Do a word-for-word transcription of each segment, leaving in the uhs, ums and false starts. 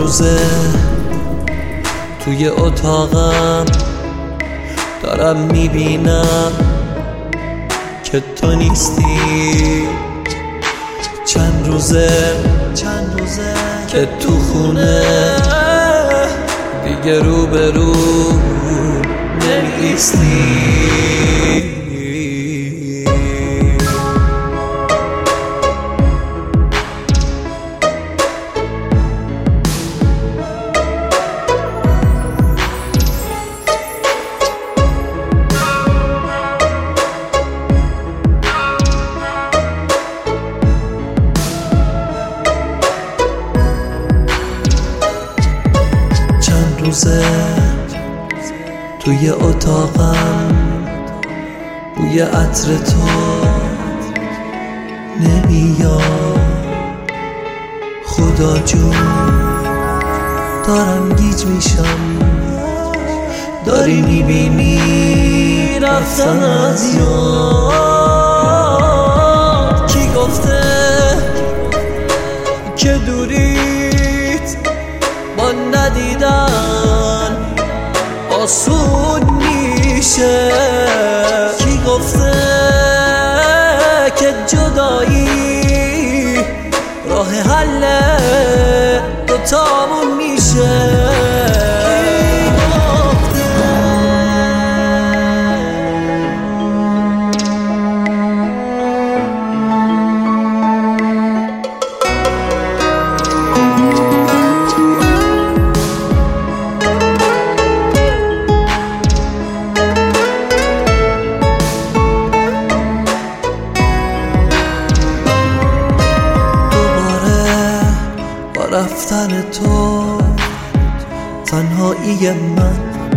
روزه توی اتاقم دارم میبینم که تو نیستی. چند روزه چند روزه که تو خونه دیگه رو به رو نمی‌ایستی. روزه توی اتاقم بوی عطر تو نمیاد. خدا جون دارم گیج میشم، داری میبینی رفتن از یاد. کی گفته که دوریت با ندیدن آسون میشه؟ کی گفته که جدایی راه حل دوتامون میشه؟ رفتن تو تنهایی من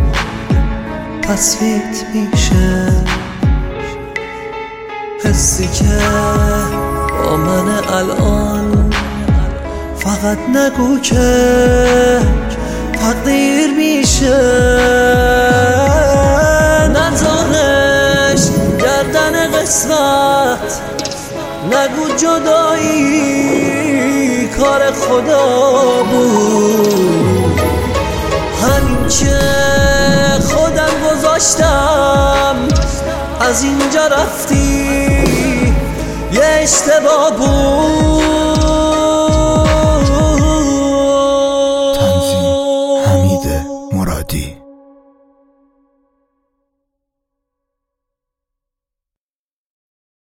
تصفیت میشه. حسی که با من الان فقط نگو که تقدیر میشه. نذارش گردن قسمت، نگو جدایی کار خدا بود. همین که خودم گذاشتم از اینجا رفتی یه اشتباه بود. تنظیم حمید مرادی.